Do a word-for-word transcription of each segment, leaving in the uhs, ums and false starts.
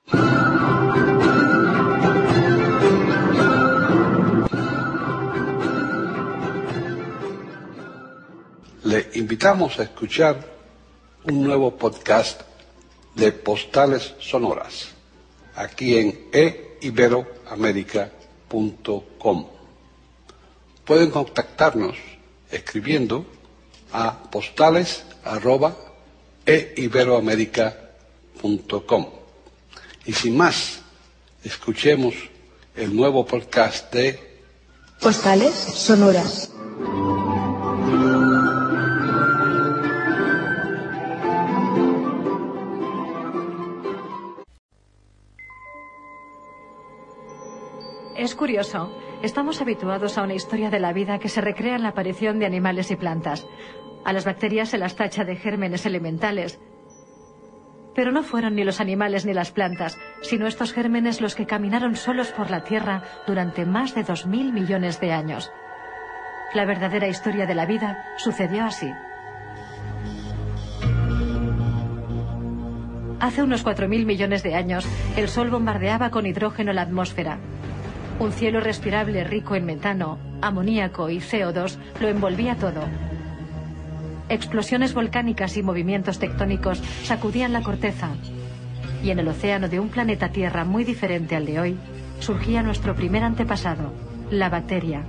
Le invitamos a escuchar un nuevo podcast de Postales Sonoras, aquí en e ibero américa punto com. Pueden contactarnos escribiendo a postales arroba e ibero américa punto com. Y sin más, escuchemos el nuevo podcast de Postales Sonoras. Es curioso, estamos habituados a una historia de la vida que se recrea en la aparición de animales y plantas. A las bacterias se las tacha de gérmenes elementales. Pero no fueron ni los animales ni las plantas, sino estos gérmenes los que caminaron solos por la Tierra durante más de dos mil millones de años. La verdadera historia de la vida sucedió así. Hace unos cuatro mil millones de años, el Sol bombardeaba con hidrógeno la atmósfera. Un cielo respirable rico en metano, amoníaco y C O dos lo envolvía todo. Explosiones volcánicas y movimientos tectónicos sacudían la corteza. Y en el océano de un planeta Tierra muy diferente al de hoy, surgía nuestro primer antepasado, la bacteria.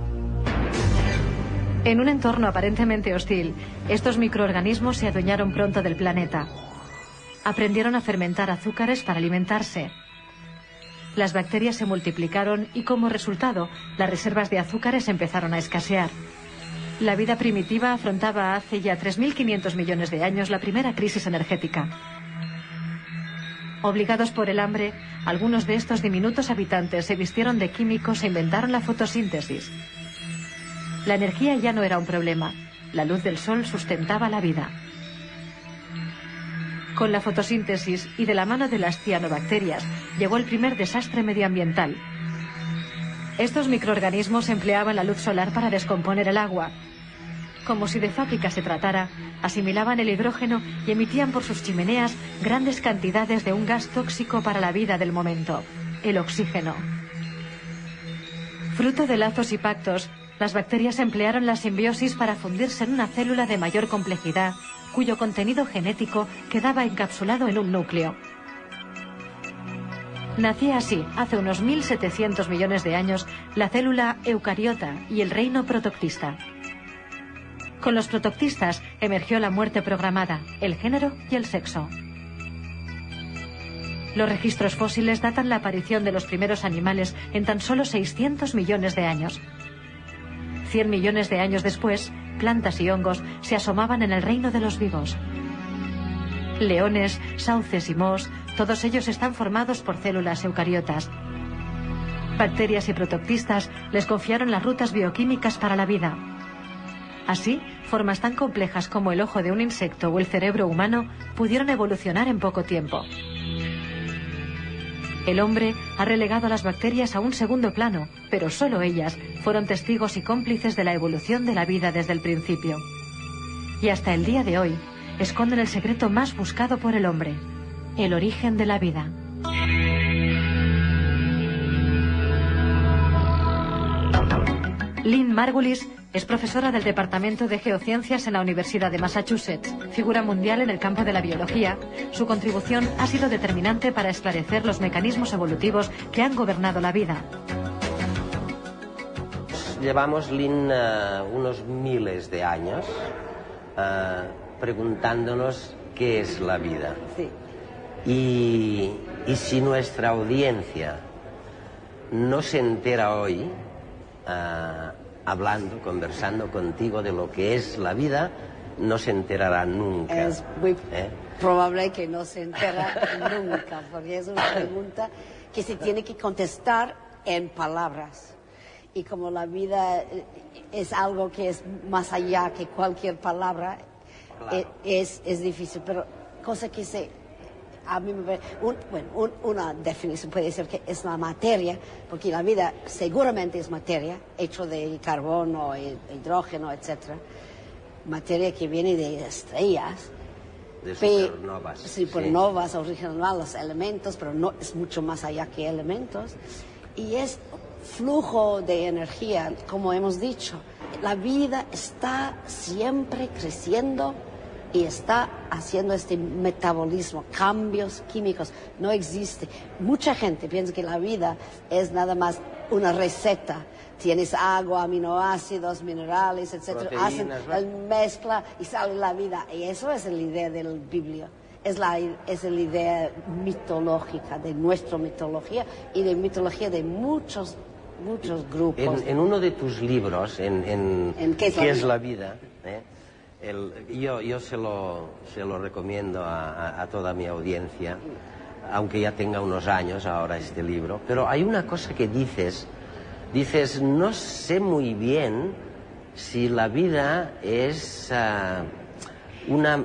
En un entorno aparentemente hostil, estos microorganismos se adueñaron pronto del planeta. Aprendieron a fermentar azúcares para alimentarse. Las bacterias se multiplicaron y, como resultado, las reservas de azúcares empezaron a escasear. La vida primitiva afrontaba hace ya tres mil quinientos millones de años la primera crisis energética. Obligados por el hambre, algunos de estos diminutos habitantes se vistieron de químicos e inventaron la fotosíntesis. La energía ya no era un problema. La luz del sol sustentaba la vida. Con la fotosíntesis y de la mano de las cianobacterias llegó el primer desastre medioambiental. Estos microorganismos empleaban la luz solar para descomponer el agua. Como si de fábrica se tratara, asimilaban el hidrógeno y emitían por sus chimeneas grandes cantidades de un gas tóxico para la vida del momento, el oxígeno. Fruto de lazos y pactos, las bacterias emplearon la simbiosis para fundirse en una célula de mayor complejidad, cuyo contenido genético quedaba encapsulado en un núcleo. Nacía así, hace unos mil setecientos millones de años, la célula eucariota y el reino protoctista. Con los protoctistas emergió la muerte programada, el género y el sexo. Los registros fósiles datan la aparición de los primeros animales en tan solo seiscientos millones de años. Cien millones de años después, plantas y hongos se asomaban en el reino de los vivos. Leones, sauces y mohos, todos ellos están formados por células eucariotas. Bacterias y protoctistas les confiaron las rutas bioquímicas para la vida. Así, formas tan complejas como el ojo de un insecto o el cerebro humano pudieron evolucionar en poco tiempo. El hombre ha relegado a las bacterias a un segundo plano, pero solo ellas fueron testigos y cómplices de la evolución de la vida desde el principio. Y hasta el día de hoy, esconden el secreto más buscado por el hombre, el origen de la vida. Lynn Margulis es profesora del Departamento de Geociencias en la Universidad de Massachusetts. Figura mundial en el campo de la biología, su contribución ha sido determinante para esclarecer los mecanismos evolutivos que han gobernado la vida. Llevamos, Lynn, uh, unos miles de años uh, preguntándonos qué es la vida. Sí. Y, y si nuestra audiencia no se entera hoy, uh, hablando, conversando contigo de lo que es la vida, no se enterará nunca. Es muy ¿Eh? probable que no se entera nunca, porque es una pregunta que se tiene que contestar en palabras. Y como la vida es algo que es más allá que cualquier palabra, claro. es, es difícil. Pero cosa que se... A mí me, un, bueno, un, una definición puede ser que es la materia, porque la vida seguramente es materia, hecho de carbono, hidrógeno, etcétera. Materia que viene de estrellas, de Pe- supernovas. Supernovas, original, los elementos, pero no es mucho más allá que elementos. Y es flujo de energía, como hemos dicho. La vida está siempre creciendo y está haciendo este metabolismo, cambios químicos. No existe. Mucha gente piensa que la vida es nada más una receta. Tienes agua, aminoácidos, minerales, etcétera. Hacen la mezcla y sale la vida. Y eso es la idea del Biblia. Es la, es la idea mitológica, de nuestra mitología y de mitología de muchos, muchos grupos. En, en uno de tus libros, en, en, ¿En qué es la ¿Qué vida? es la vida? ¿Eh? El, yo yo se, lo, se lo recomiendo a, a, a toda mi audiencia, aunque ya tenga unos años ahora este libro. Pero hay una cosa que dices... Dices, no sé muy bien si la vida es uh, una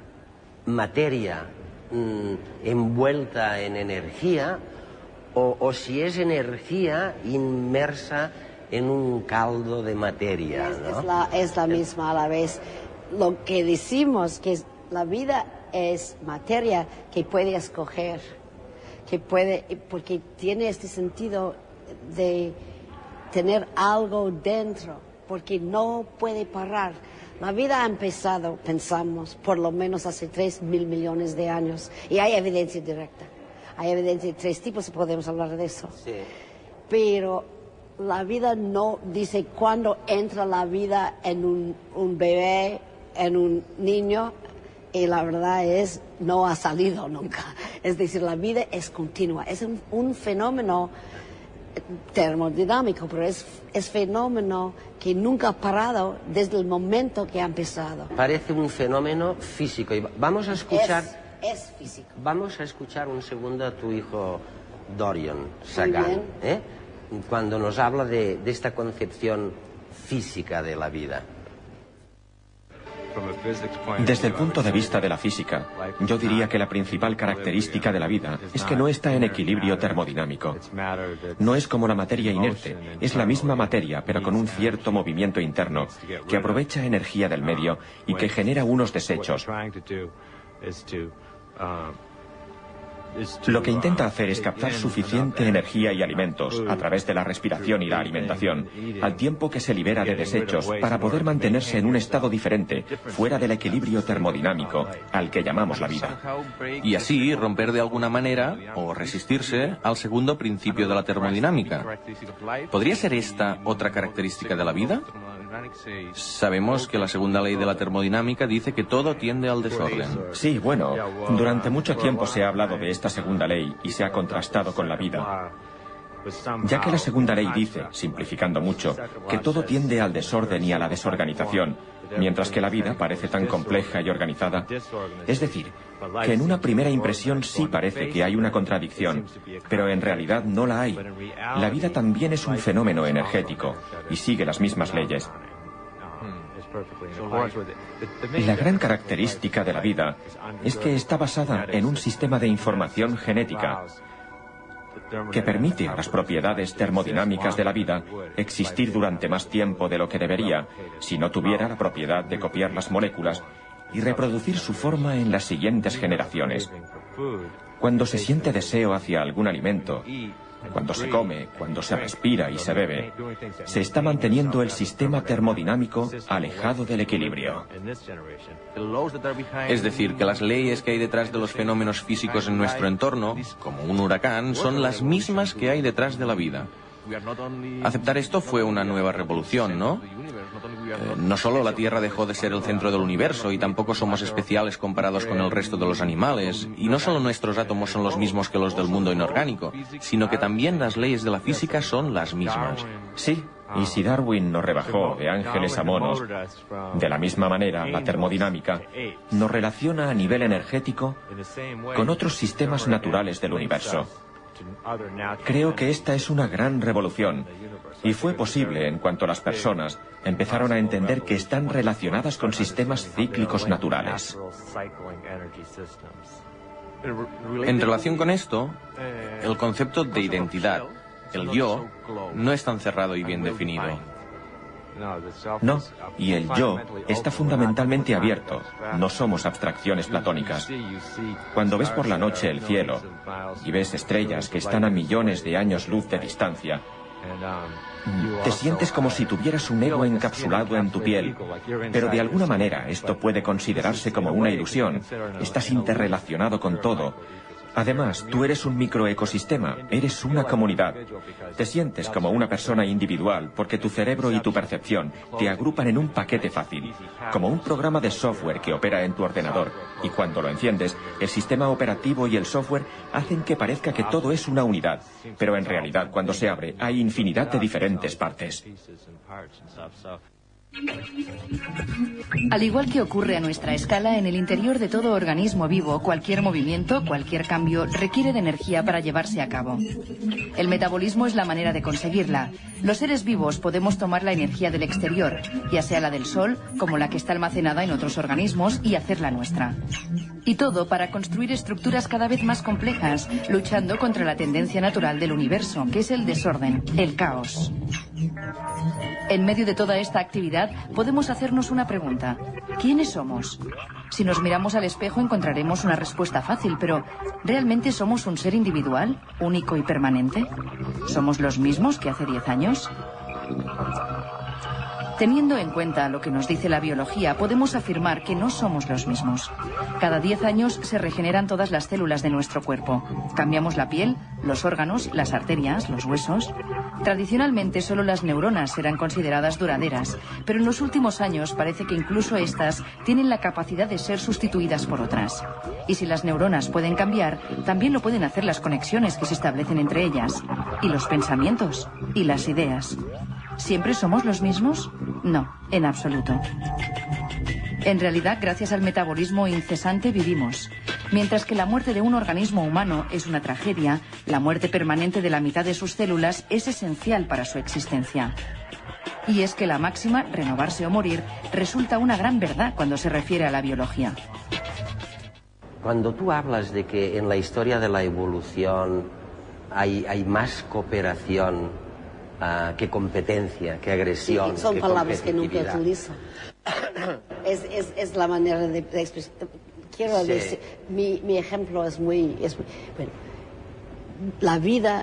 materia mm, envuelta en energía o, o si es energía inmersa en un caldo de materia, ¿no? Es la, es la misma a la vez. Lo que decimos que es, la vida es materia que puede escoger, que puede, porque tiene este sentido de tener algo dentro, porque no puede parar. La vida ha empezado, pensamos, por lo menos hace tres mil millones de años, y hay evidencia directa. Hay evidencia de tres tipos, y podemos hablar de eso. Sí. Pero la vida no dice cuándo entra la vida en un, un bebé, en un niño, y la verdad es, no ha salido nunca. Es decir, la vida es continua, es un, un fenómeno termodinámico, pero es, es fenómeno que nunca ha parado desde el momento que ha empezado. Parece un fenómeno físico. Y vamos a escuchar... Es, es físico. Vamos a escuchar un segundo a tu hijo Dorian Sagan, ¿eh? Cuando nos habla de, de esta concepción física de la vida. Desde el punto de vista de la física, yo diría que la principal característica de la vida es que no está en equilibrio termodinámico. No es como la materia inerte, es la misma materia, pero con un cierto movimiento interno, que aprovecha energía del medio y que genera unos desechos. Lo que intenta hacer es captar suficiente energía y alimentos a través de la respiración y la alimentación, al tiempo que se libera de desechos para poder mantenerse en un estado diferente, fuera del equilibrio termodinámico, al que llamamos la vida. Y así romper de alguna manera, o resistirse, al segundo principio de la termodinámica. ¿Podría ser esta otra característica de la vida? Sabemos que la segunda ley de la termodinámica dice que todo tiende al desorden. Sí, bueno, durante mucho tiempo se ha hablado de esta segunda ley y se ha contrastado con la vida. Ya que la segunda ley dice, simplificando mucho, que todo tiende al desorden y a la desorganización, mientras que la vida parece tan compleja y organizada. Es decir, que en una primera impresión sí parece que hay una contradicción, pero en realidad no la hay. La vida también es un fenómeno energético y sigue las mismas leyes. La gran característica de la vida es que está basada en un sistema de información genética que permite a las propiedades termodinámicas de la vida existir durante más tiempo de lo que debería si no tuviera la propiedad de copiar las moléculas y reproducir su forma en las siguientes generaciones. Cuando se siente deseo hacia algún alimento, cuando se come, cuando se respira y se bebe, se está manteniendo el sistema termodinámico alejado del equilibrio. Es decir, que las leyes que hay detrás de los fenómenos físicos en nuestro entorno, como un huracán, son las mismas que hay detrás de la vida. Aceptar esto fue una nueva revolución, ¿no? Eh, no solo la Tierra dejó de ser el centro del universo y tampoco somos especiales comparados con el resto de los animales, y no solo nuestros átomos son los mismos que los del mundo inorgánico, sino que también las leyes de la física son las mismas. Sí, y si Darwin nos rebajó de ángeles a monos, de la misma manera la termodinámica nos relaciona a nivel energético con otros sistemas naturales del universo. Creo que esta es una gran revolución, y fue posible en cuanto las personas empezaron a entender que están relacionadas con sistemas cíclicos naturales. En relación con esto, el concepto de identidad, el yo, no es tan cerrado y bien definido. No, y el yo está fundamentalmente abierto. No somos abstracciones platónicas. Cuando ves por la noche el cielo y ves estrellas que están a millones de años luz de distancia, te sientes como si tuvieras un ego encapsulado en tu piel, pero de alguna manera esto puede considerarse como una ilusión. Estás interrelacionado con todo. Además, tú eres un microecosistema, eres una comunidad. Te sientes como una persona individual porque tu cerebro y tu percepción te agrupan en un paquete fácil, como un programa de software que opera en tu ordenador. Y cuando lo enciendes, el sistema operativo y el software hacen que parezca que todo es una unidad, pero en realidad cuando se abre hay infinidad de diferentes partes. Al igual que ocurre a nuestra escala, en el interior de todo organismo vivo, cualquier movimiento, cualquier cambio, requiere de energía para llevarse a cabo. El metabolismo es la manera de conseguirla. Los seres vivos podemos tomar la energía del exterior, ya sea la del sol, como la que está almacenada en otros organismos, y hacerla nuestra. Y todo para construir estructuras cada vez más complejas, luchando contra la tendencia natural del universo, que es el desorden, el caos. En medio de toda esta actividad, podemos hacernos una pregunta. ¿Quiénes somos? Si nos miramos al espejo encontraremos una respuesta fácil, pero ¿realmente somos un ser individual, único y permanente? ¿Somos los mismos que hace diez años? Teniendo en cuenta lo que nos dice la biología, podemos afirmar que no somos los mismos. Cada diez años se regeneran todas las células de nuestro cuerpo. Cambiamos la piel, los órganos, las arterias, los huesos. Tradicionalmente solo las neuronas eran consideradas duraderas, pero en los últimos años parece que incluso estas tienen la capacidad de ser sustituidas por otras. Y si las neuronas pueden cambiar, también lo pueden hacer las conexiones que se establecen entre ellas, y los pensamientos, y las ideas. ¿Siempre somos los mismos? No, en absoluto. En realidad, gracias al metabolismo incesante vivimos. Mientras que la muerte de un organismo humano es una tragedia, la muerte permanente de la mitad de sus células es esencial para su existencia. Y es que la máxima, renovarse o morir, resulta una gran verdad cuando se refiere a la biología. Cuando tú hablas de que en la historia de la evolución hay, hay más cooperación Uh, que competencia, que agresión, sí, son que palabras que nunca utilizo. es, es, es la manera de, de expresar. Quiero sí. decir, mi, mi ejemplo es muy, es muy... Bueno, la vida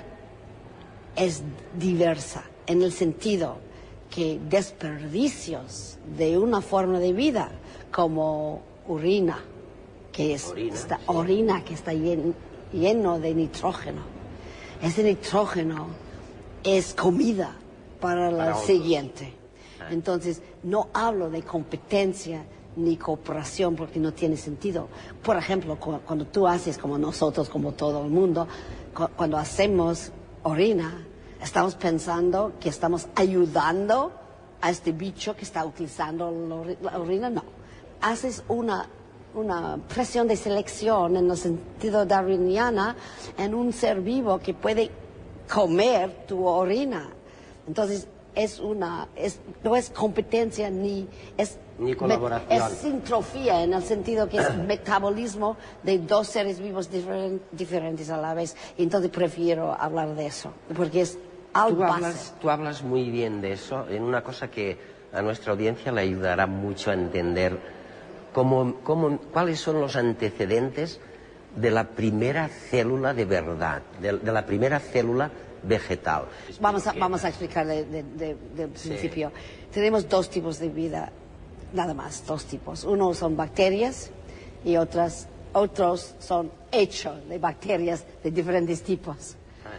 es diversa en el sentido que desperdicios de una forma de vida como orina, que es orina, está, sí. orina que está lleno, lleno de nitrógeno. Ese nitrógeno es comida para la para siguiente. Entonces, no hablo de competencia ni cooperación porque no tiene sentido. Por ejemplo, cuando tú haces como nosotros, como todo el mundo, cuando hacemos orina, estamos pensando que estamos ayudando a este bicho que está utilizando la orina. No. Haces una, una presión de selección en el sentido darwiniana en un ser vivo que puede comer tu orina. Entonces es una es, no es competencia ni es ni colaboración, es sintrofía en el sentido que es metabolismo de dos seres vivos diferen, diferentes a la vez. Entonces prefiero hablar de eso porque es al tú base. hablas, tú hablas muy bien de eso en una cosa que a nuestra audiencia le ayudará mucho a entender cómo, cómo, cuáles son los antecedentes de la primera célula de verdad, de, de la primera célula vegetal. Vamos a, vamos a explicarle de, de, de sí. principio. Tenemos dos tipos de vida, nada más, dos tipos. Uno son bacterias y otras, otros son hechos de bacterias de diferentes tipos.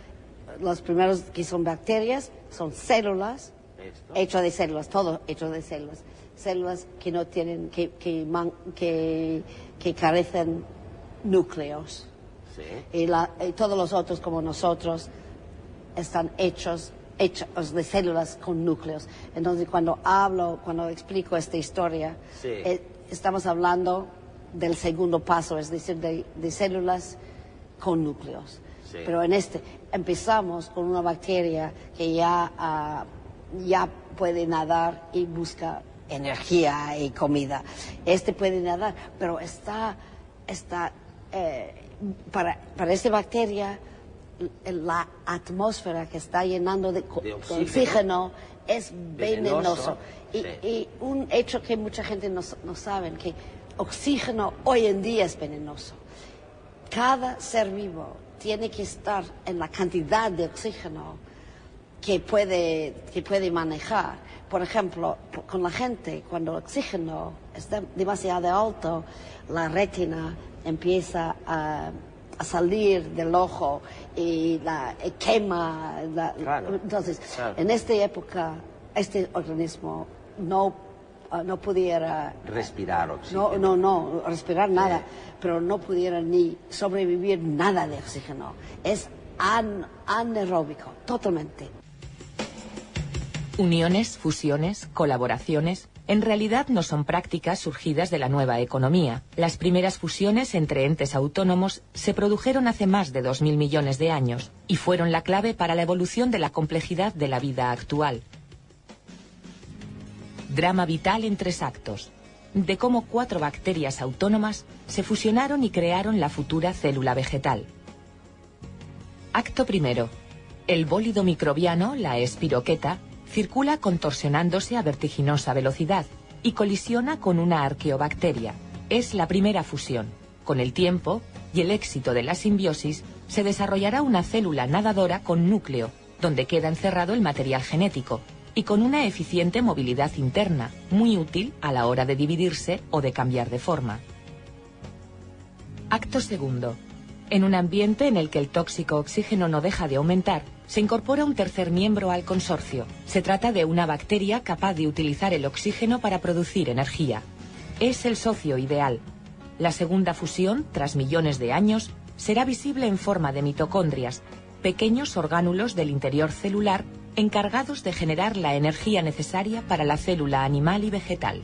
Los primeros que son bacterias son células, hechos de células, todo hecho de células. Células que no tienen, que, que, man, que, que carecen núcleos. Sí. Y, la, y todos los otros como nosotros están hechos, hechos de células con núcleos. Entonces cuando hablo, cuando explico esta historia, sí. eh, estamos hablando del segundo paso, es decir, de, de células con núcleos. Sí. Pero en este empezamos con una bacteria que ya, uh, ya puede nadar y busca energía y comida. Este puede nadar, pero está, está eh, para, para esta bacteria la atmósfera que está llenando de, de oxígeno, oxígeno es venenoso. venenoso. Y, Sí. y un hecho que mucha gente no, no sabe, que oxígeno hoy en día es venenoso. Cada ser vivo tiene que estar en la cantidad de oxígeno que puede, que puede manejar. Por ejemplo, con la gente, cuando el oxígeno está demasiado alto, la retina empieza a, a salir del ojo y la y quema. La, claro, entonces, claro. en esta época, este organismo no, uh, no pudiera... Respirar oxígeno. No, no, no, respirar nada, Sí. pero no pudiera ni sobrevivir nada de oxígeno. Es an, anaeróbico, totalmente. Uniones, fusiones, colaboraciones, en realidad no son prácticas surgidas de la nueva economía. Las primeras fusiones entre entes autónomos se produjeron hace más de dos mil millones de años y fueron la clave para la evolución de la complejidad de la vida actual. Drama vital en tres actos, de cómo cuatro bacterias autónomas se fusionaron y crearon la futura célula vegetal. Acto primero. El bólido microbiano, la espiroqueta, circula contorsionándose a vertiginosa velocidad y colisiona con una arqueobacteria. Es la primera fusión. Con el tiempo y el éxito de la simbiosis, se desarrollará una célula nadadora con núcleo, donde queda encerrado el material genético, y con una eficiente movilidad interna, muy útil a la hora de dividirse o de cambiar de forma. Acto segundo. En un ambiente en el que el tóxico oxígeno no deja de aumentar, se incorpora un tercer miembro al consorcio. Se trata de una bacteria capaz de utilizar el oxígeno para producir energía. Es el socio ideal. La segunda fusión, tras millones de años, será visible en forma de mitocondrias, pequeños orgánulos del interior celular encargados de generar la energía necesaria para la célula animal y vegetal.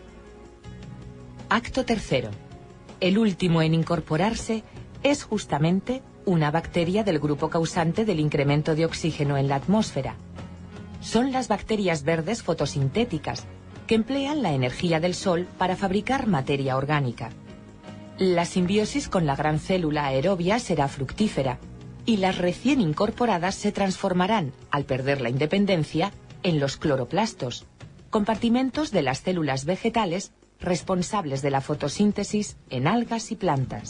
Acto tercero. El último en incorporarse es justamente una bacteria del grupo causante del incremento de oxígeno en la atmósfera. Son las bacterias verdes fotosintéticas, que emplean la energía del sol para fabricar materia orgánica. La simbiosis con la gran célula aerobia será fructífera, y las recién incorporadas se transformarán, al perder la independencia, en los cloroplastos, compartimentos de las células vegetales responsables de la fotosíntesis en algas y plantas.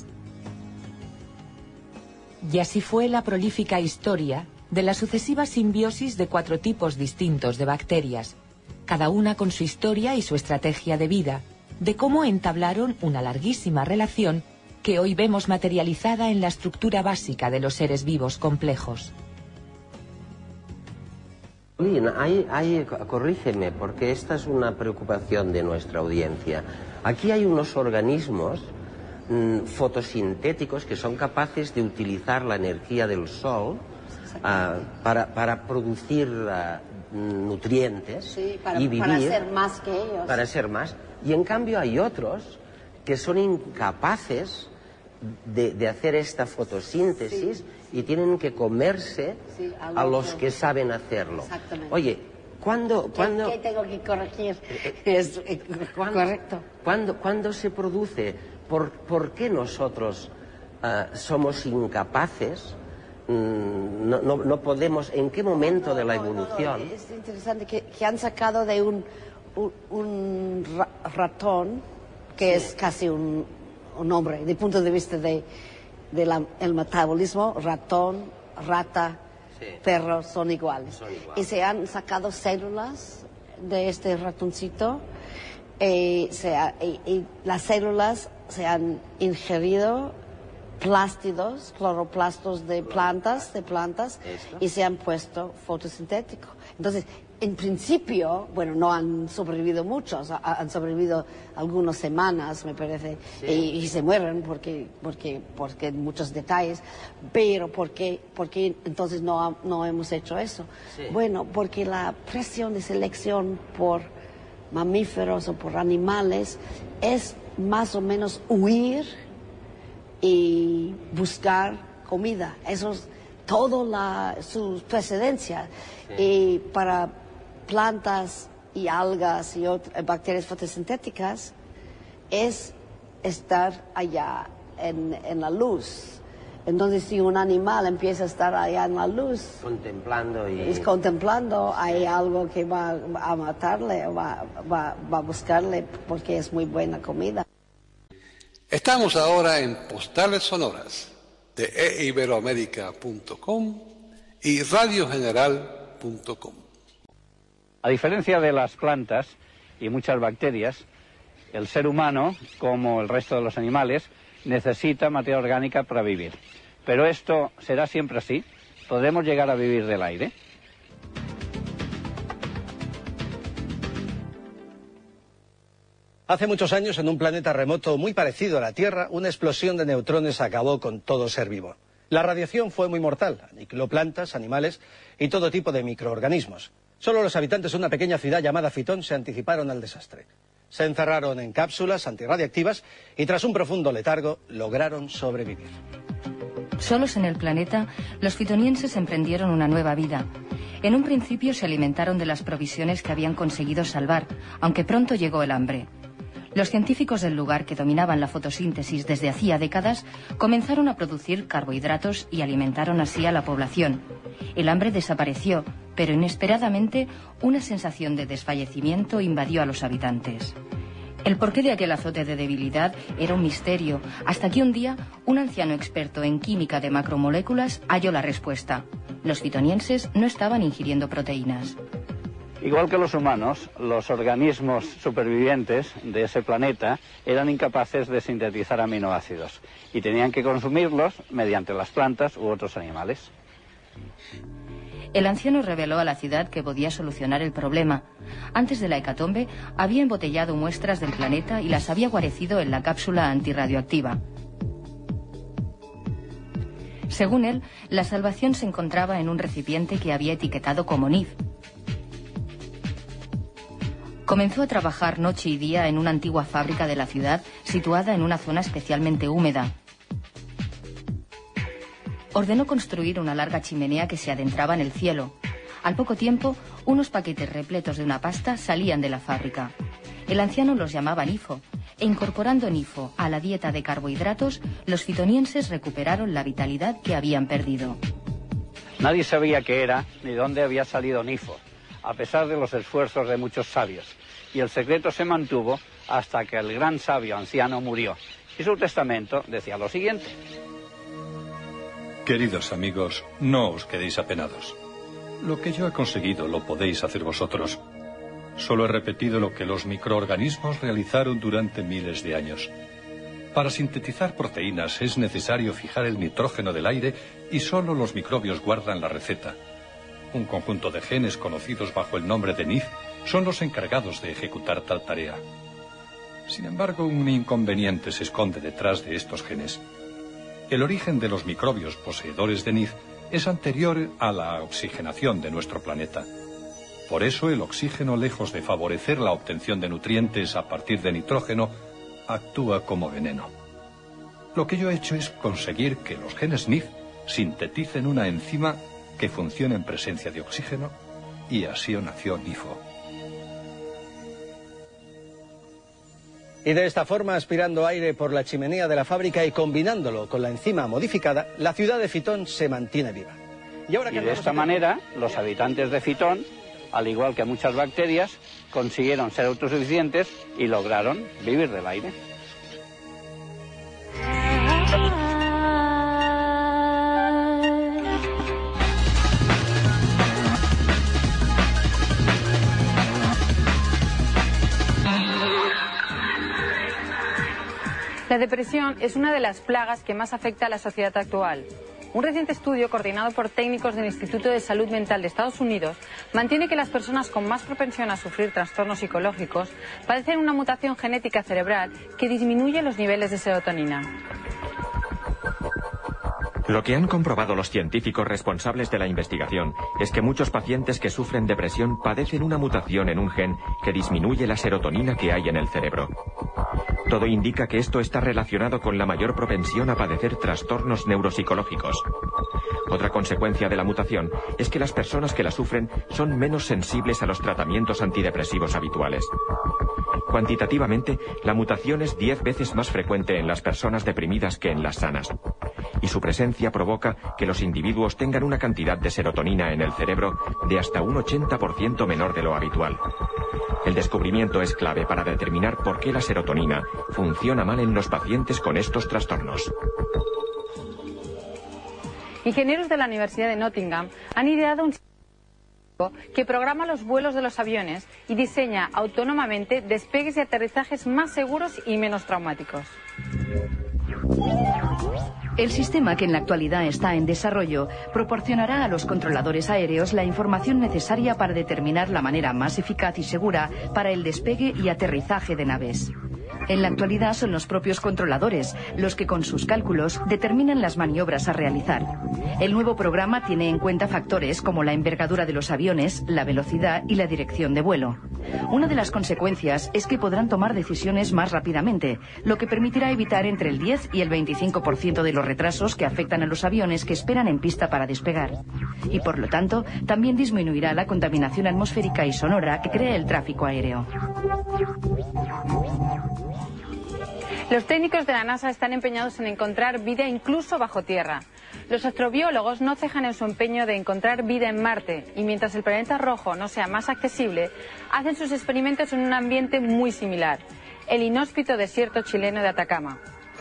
Y así fue la prolífica historia de la sucesiva simbiosis de cuatro tipos distintos de bacterias, cada una con su historia y su estrategia de vida, de cómo entablaron una larguísima relación que hoy vemos materializada en la estructura básica de los seres vivos complejos. Hay, hay, corrígeme, porque esta es una preocupación de nuestra audiencia. Aquí hay unos organismos mmm, fotosintéticos que son capaces de utilizar la energía del sol uh, para, para producir uh, nutrientes sí, para, y vivir. Para ser más que ellos. Para ser más. Y en cambio hay otros que son incapaces de, de hacer esta fotosíntesis, sí, y tienen que comerse, sí, a los que saben hacerlo. Exactamente. Oye, ¿cuándo...? ¿cuándo ¿Qué, qué tengo que corregir? Es eh, ¿cuándo, correcto. ¿cuándo, ¿Cuándo se produce? ¿Por, por qué nosotros uh, somos incapaces? Mm, no, no, no podemos... ¿En qué momento no, de la no, evolución? No, no. Es interesante que, que han sacado de un, un, un ratón, que sí, es casi un, un hombre, desde el punto de vista de... del metabolismo, ratón, rata, sí, perro, son iguales. son iguales. Y se han sacado células de este ratoncito, eh, se ha, y, y las células se han ingerido plástidos, cloroplastos de plantas, de plantas, ¿esto? Y se han puesto fotosintético. Entonces, en principio, bueno, no han sobrevivido muchos, han sobrevivido algunas semanas, me parece, sí, y, y se mueren porque, porque, porque muchos detalles, pero ¿por qué, por qué entonces no, no hemos hecho eso? Sí. Bueno, porque la presión de selección por mamíferos o por animales es más o menos huir y buscar comida. Eso es toda su precedencia. Sí. Y para plantas y algas y otras bacterias fotosintéticas es estar allá en, en la luz. Entonces, si un animal empieza a estar allá en la luz, contemplando y... es contemplando, hay algo que va a matarle, va, va, va a buscarle porque es muy buena comida. Estamos ahora en Postales Sonoras de e iberoamérica punto com y radio general punto com. A diferencia de las plantas y muchas bacterias, el ser humano, como el resto de los animales, necesita materia orgánica para vivir. Pero esto será siempre así. ¿Podremos llegar a vivir del aire? Hace muchos años, en un planeta remoto muy parecido a la Tierra, una explosión de neutrones acabó con todo ser vivo. La radiación fue muy mortal, aniquiló plantas, animales y todo tipo de microorganismos. Solo los habitantes de una pequeña ciudad llamada Fitón se anticiparon al desastre. Se encerraron en cápsulas antirradiactivas y tras un profundo letargo lograron sobrevivir. Solos en el planeta, los fitonienses emprendieron una nueva vida. En un principio se alimentaron de las provisiones que habían conseguido salvar, aunque pronto llegó el hambre. Los científicos del lugar, que dominaban la fotosíntesis desde hacía décadas, comenzaron a producir carbohidratos y alimentaron así a la población. El hambre desapareció, pero inesperadamente una sensación de desfallecimiento invadió a los habitantes. El porqué de aquel azote de debilidad era un misterio, hasta que un día un anciano experto en química de macromoléculas halló la respuesta. Los fitonienses no estaban ingiriendo proteínas. Igual que los humanos, los organismos supervivientes de ese planeta eran incapaces de sintetizar aminoácidos y tenían que consumirlos mediante las plantas u otros animales. El anciano reveló a la ciudad que podía solucionar el problema. Antes de la hecatombe, había embotellado muestras del planeta y las había guarecido en la cápsula antirradioactiva. Según él, la salvación se encontraba en un recipiente que había etiquetado como N I F. Comenzó a trabajar noche y día en una antigua fábrica de la ciudad, situada en una zona especialmente húmeda. Ordenó construir una larga chimenea que se adentraba en el cielo. Al poco tiempo, unos paquetes repletos de una pasta salían de la fábrica. El anciano los llamaba nifo, e incorporando nifo a la dieta de carbohidratos, los fitonienses recuperaron la vitalidad que habían perdido. Nadie sabía qué era ni dónde había salido nifo, a pesar de los esfuerzos de muchos sabios, y el secreto se mantuvo hasta que el gran sabio anciano murió, y su testamento decía lo siguiente. Queridos amigos, no os quedéis apenados. Lo que yo he conseguido lo podéis hacer vosotros. Solo he repetido lo que los microorganismos realizaron durante miles de años. Para sintetizar proteínas es necesario fijar el nitrógeno del aire y solo los microbios guardan la receta. Un conjunto de genes conocidos bajo el nombre de N I F son los encargados de ejecutar tal tarea. Sin embargo, un inconveniente se esconde detrás de estos genes. El origen de los microbios poseedores de N I F es anterior a la oxigenación de nuestro planeta. Por eso el oxígeno, lejos de favorecer la obtención de nutrientes a partir de nitrógeno, actúa como veneno. Lo que yo he hecho es conseguir que los genes N I F sinteticen una enzima que funciona en presencia de oxígeno, y así nació NIFO. Y de esta forma, aspirando aire por la chimenea de la fábrica y combinándolo con la enzima modificada, la ciudad de Fitón se mantiene viva. Y, ahora y de esta manera, los habitantes de Fitón, al igual que muchas bacterias, consiguieron ser autosuficientes y lograron vivir del aire. La depresión es una de las plagas que más afecta a la sociedad actual. Un reciente estudio coordinado por técnicos del Instituto de Salud Mental de Estados Unidos mantiene que las personas con más propensión a sufrir trastornos psicológicos padecen una mutación genética cerebral que disminuye los niveles de serotonina. Lo que han comprobado los científicos responsables de la investigación es que muchos pacientes que sufren depresión padecen una mutación en un gen que disminuye la serotonina que hay en el cerebro. Todo indica que esto está relacionado con la mayor propensión a padecer trastornos neuropsicológicos. Otra consecuencia de la mutación es que las personas que la sufren son menos sensibles a los tratamientos antidepresivos habituales. Cuantitativamente, la mutación es diez veces más frecuente en las personas deprimidas que en las sanas. y su presencia provoca que los individuos tengan una cantidad de serotonina en el cerebro de hasta un ochenta por ciento menor de lo habitual. El descubrimiento es clave para determinar por qué la serotonina funciona mal en los pacientes con estos trastornos. Ingenieros de la Universidad de Nottingham han ideado un que programa los vuelos de los aviones y diseña autónomamente despegues y aterrizajes más seguros y menos traumáticos. El sistema, que en la actualidad está en desarrollo, proporcionará a los controladores aéreos la información necesaria para determinar la manera más eficaz y segura para el despegue y aterrizaje de naves. En la actualidad son los propios controladores los que con sus cálculos determinan las maniobras a realizar. El nuevo programa tiene en cuenta factores como la envergadura de los aviones, la velocidad y la dirección de vuelo. Una de las consecuencias es que podrán tomar decisiones más rápidamente, lo que permitirá evitar entre el diez y el veinticinco por ciento de los retrasos que afectan a los aviones que esperan en pista para despegar. Y por lo tanto, también disminuirá la contaminación atmosférica y sonora que crea el tráfico aéreo. Los técnicos de la NASA están empeñados en encontrar vida incluso bajo tierra. Los astrobiólogos no cejan en su empeño de encontrar vida en Marte y mientras el planeta rojo no sea más accesible, hacen sus experimentos en un ambiente muy similar, el inhóspito desierto chileno de Atacama.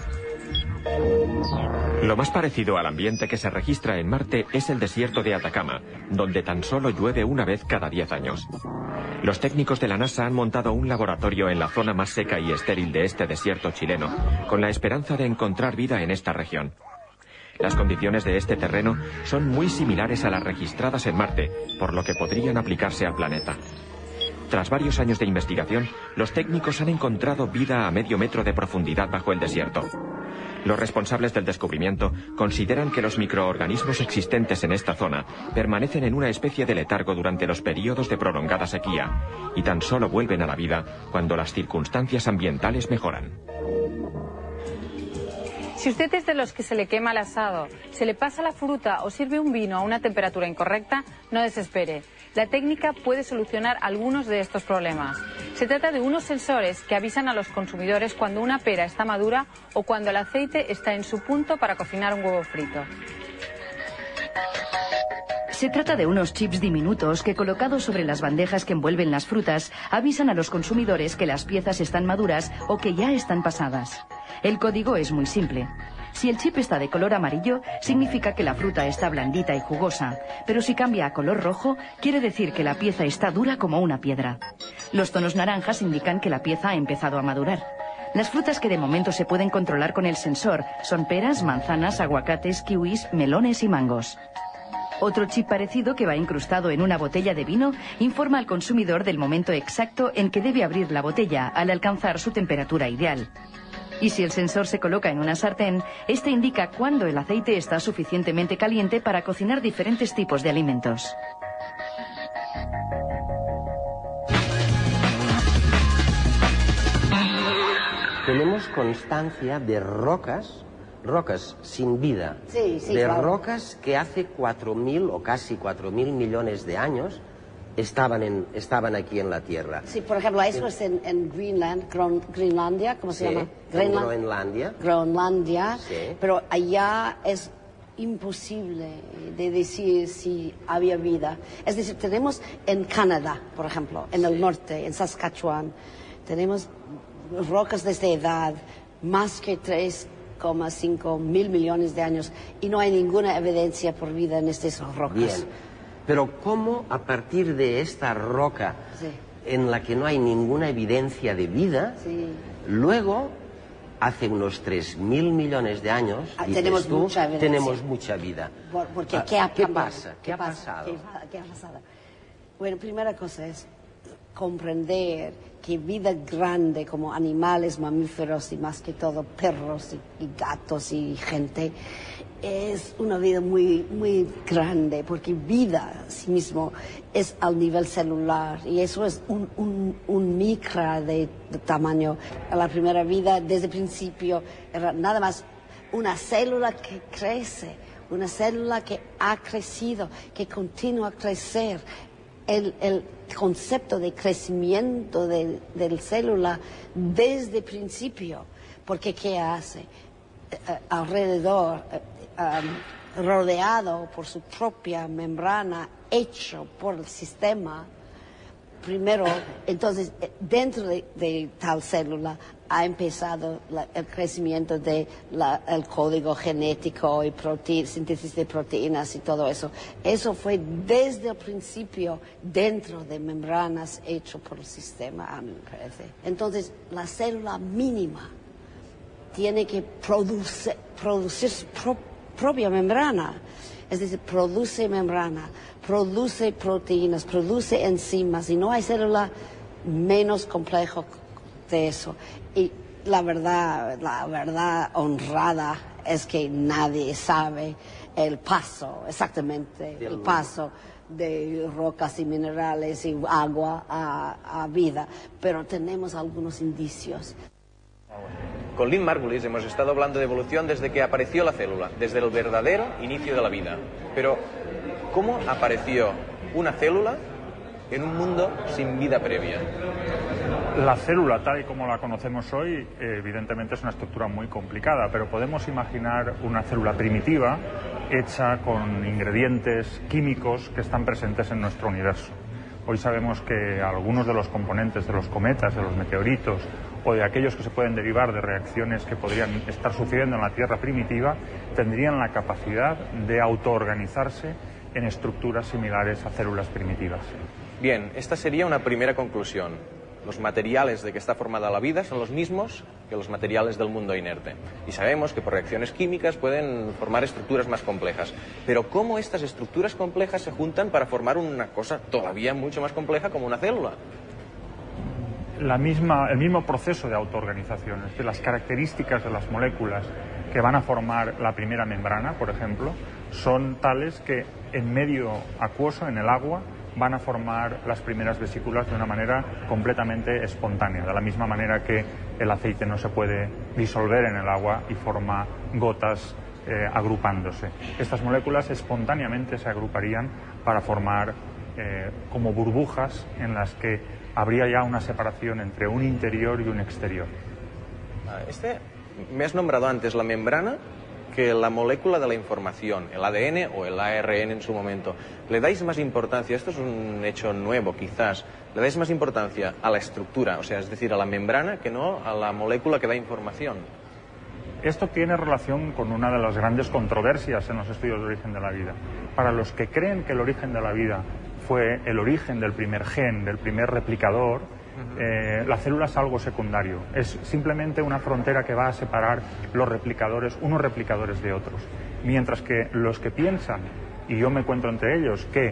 Lo más parecido al ambiente que se registra en Marte es el desierto de Atacama, donde tan solo llueve una vez cada diez años. Los técnicos de la NASA han montado un laboratorio en la zona más seca y estéril de este desierto chileno, con la esperanza de encontrar vida en esta región. Las condiciones de este terreno son muy similares a las registradas en Marte, por lo que podrían aplicarse al planeta. Tras varios años de investigación, los técnicos han encontrado vida a medio metro de profundidad bajo el desierto. Los responsables del descubrimiento consideran que los microorganismos existentes en esta zona permanecen en una especie de letargo durante los periodos de prolongada sequía y tan solo vuelven a la vida cuando las circunstancias ambientales mejoran. Si usted es de los que se le quema el asado, se le pasa la fruta o sirve un vino a una temperatura incorrecta, no desespere. La técnica puede solucionar algunos de estos problemas. Se trata de unos sensores que avisan a los consumidores cuando una pera está madura o cuando el aceite está en su punto para cocinar un huevo frito. Se trata de unos chips diminutos que, colocados sobre las bandejas que envuelven las frutas, avisan a los consumidores que las piezas están maduras o que ya están pasadas. El código es muy simple. Si el chip está de color amarillo, significa que la fruta está blandita y jugosa, pero si cambia a color rojo, quiere decir que la pieza está dura como una piedra. Los tonos naranjas indican que la pieza ha empezado a madurar. Las frutas que de momento se pueden controlar con el sensor son peras, manzanas, aguacates, kiwis, melones y mangos. Otro chip parecido que va incrustado en una botella de vino informa al consumidor del momento exacto en que debe abrir la botella al alcanzar su temperatura ideal. Y si el sensor se coloca en una sartén, este indica cuándo el aceite está suficientemente caliente para cocinar diferentes tipos de alimentos. Tenemos constancia de rocas, rocas sin vida, sí, sí, de claro. rocas que hace cuatro mil o casi cuatro mil millones de años estaban, en, estaban aquí en la Tierra. Sí, por ejemplo, eso es en, en Greenland, Gron, Greenlandia, ¿cómo se sí, llama? en Groenlandia. Groenlandia, sí. Pero allá es imposible de decir si había vida. Es decir, tenemos en Canadá, por ejemplo, en el norte, en Saskatchewan, tenemos rocas de esta edad, más que tres coma cinco mil millones de años, y no hay ninguna evidencia por vida en estas rocas. Bien. Pero ¿cómo a partir de esta roca sí. en la que no hay ninguna evidencia de vida, sí. luego, hace unos tres mil millones de años, ah, dices tenemos, tú, mucha evidencia. tenemos mucha vida? Por, porque, ah, ¿qué, ha ¿qué pasa? ¿Qué, ¿Qué ha pasado? ¿Qué, ¿Qué ha pasado? Bueno, primera cosa es comprender que vida grande como animales, mamíferos y más que todo perros y, y gatos y gente es una vida muy, muy grande, porque vida a sí mismo es al nivel celular y eso es un, un, un micra de, de tamaño. La primera vida desde el principio era nada más una célula que crece, una célula que ha crecido, que continúa a crecer. El, el concepto de crecimiento de, de la célula desde el principio, porque ¿qué hace? eh, alrededor, eh, um, rodeado por su propia membrana, hecho por el sistema. Primero, entonces, dentro de, de tal célula ha empezado la, el crecimiento del de código genético y prote, síntesis de proteínas y todo eso. Eso fue desde el principio dentro de membranas hecho por el sistema, a mí me parece. Entonces, la célula mínima tiene que produce, producir su pro, propia membrana. Es decir, produce membrana, produce proteínas, produce enzimas, y no hay célula menos compleja de eso. Y la verdad, la verdad honrada es que nadie sabe el paso, exactamente, el paso de rocas y minerales y agua a, a vida, pero tenemos algunos indicios. Con Lynn Margulis hemos estado hablando de evolución desde que apareció la célula, desde el verdadero inicio de la vida. Pero, ¿cómo apareció una célula en un mundo sin vida previa? La célula, tal y como la conocemos hoy, evidentemente es una estructura muy complicada, pero podemos imaginar una célula primitiva hecha con ingredientes químicos que están presentes en nuestro universo. Hoy sabemos que algunos de los componentes de los cometas, de los meteoritos o de aquellos que se pueden derivar de reacciones que podrían estar sucediendo en la Tierra primitiva tendrían la capacidad de autoorganizarse en estructuras similares a células primitivas. Bien, esta sería una primera conclusión. Los materiales de que está formada la vida son los mismos que los materiales del mundo inerte. Y sabemos que por reacciones químicas pueden formar estructuras más complejas. Pero ¿cómo estas estructuras complejas se juntan para formar una cosa todavía mucho más compleja como una célula? La misma, el mismo proceso de autoorganización, es decir, las características de las moléculas que van a formar la primera membrana, por ejemplo, son tales que en medio acuoso, en el agua, van a formar las primeras vesículas de una manera completamente espontánea, de la misma manera que el aceite no se puede disolver en el agua y forma gotas eh, agrupándose. Estas moléculas espontáneamente se agruparían para formar eh, como burbujas en las que habría ya una separación entre un interior y un exterior. Este, me has nombrado antes la membrana que la molécula de la información, el A D N o el A R N en su momento. ¿Le dais más importancia, esto es un hecho nuevo quizás, le dais más importancia a la estructura, o sea, es decir, a la membrana, que no a la molécula que da información? Esto tiene relación con una de las grandes controversias en los estudios de origen de la vida. Para los que creen que el origen de la vida fue el origen del primer gen, del primer replicador, eh, la célula es algo secundario. Es simplemente una frontera que va a separar los replicadores, unos replicadores de otros. Mientras que los que piensan, y yo me encuentro entre ellos, que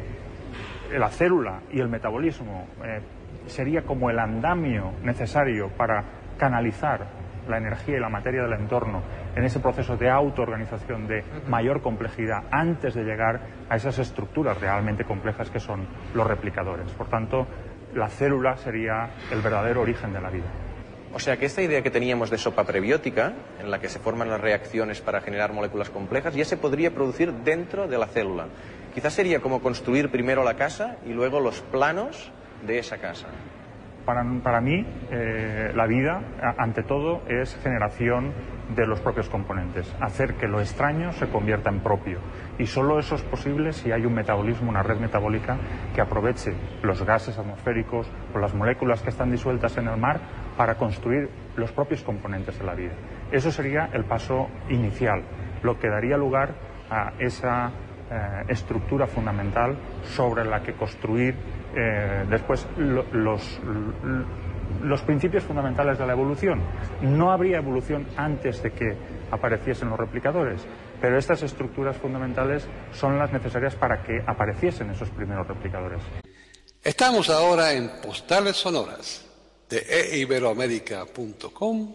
la célula y el metabolismo eh, sería como el andamio necesario para canalizar la energía y la materia del entorno en ese proceso de autoorganización de mayor complejidad antes de llegar a esas estructuras realmente complejas que son los replicadores. Por tanto, la célula sería el verdadero origen de la vida. O sea que esta idea que teníamos de sopa prebiótica, en la que se forman las reacciones para generar moléculas complejas, ya se podría producir dentro de la célula. Quizás sería como construir primero la casa y luego los planos de esa casa. Para, para mí, eh, la vida, ante todo, es generación de los propios componentes, hacer que lo extraño se convierta en propio. Y solo eso es posible si hay un metabolismo, una red metabólica que aproveche los gases atmosféricos o las moléculas que están disueltas en el mar para construir los propios componentes de la vida. Eso sería el paso inicial, lo que daría lugar a esa eh, estructura fundamental sobre la que construir eh, después lo, los... Lo, los principios fundamentales de la evolución. No habría evolución antes de que apareciesen los replicadores, pero estas estructuras fundamentales son las necesarias para que apareciesen esos primeros replicadores. Estamos ahora en Postales Sonoras de e iberoamérica punto com